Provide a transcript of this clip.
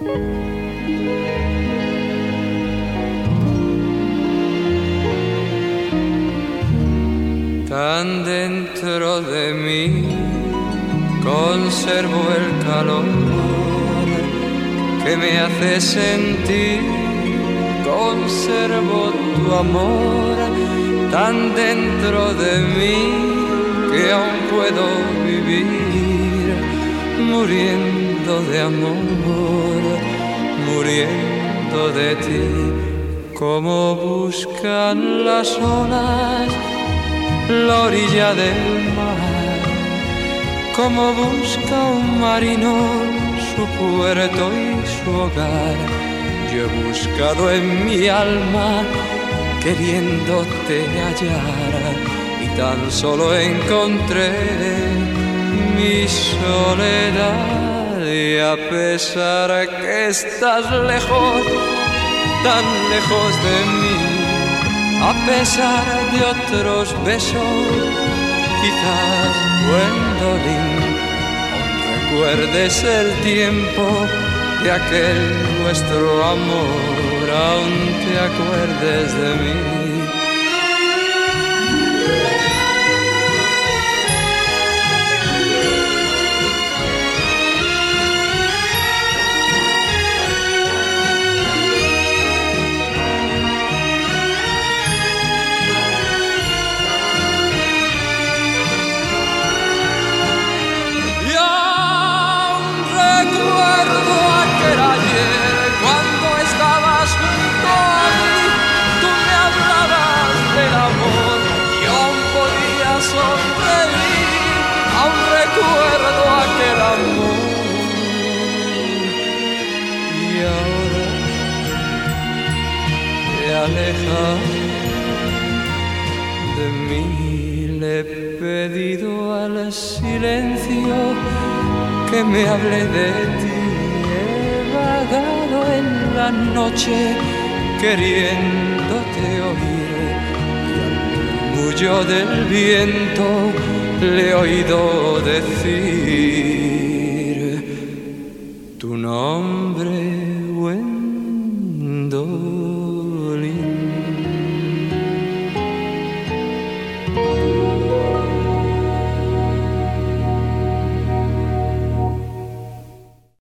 Tan dentro de mí conservo el calor que me hace sentir, conservo tu amor tan dentro de mí que aún puedo vivir muriendo de amor, muriendo de ti, como buscan las olas la orilla del mar, como busca un marino su puerto y su hogar. Yo he buscado en mi alma queriéndote hallar y tan solo encontré mi soledad. Y a pesar que estás lejos, tan lejos de mí, a pesar de otros besos, quizás Gwendolyn, aún recuerdes el tiempo de aquel nuestro amor, aún te acuerdes de mí. Recuerdo aquel amor y ahora te alejas de mí. Le he pedido al silencio que me hable de ti. He vagado en la noche queriéndote oír y al murmullo del viento le he oído decir tu nombre, Gwendolyn.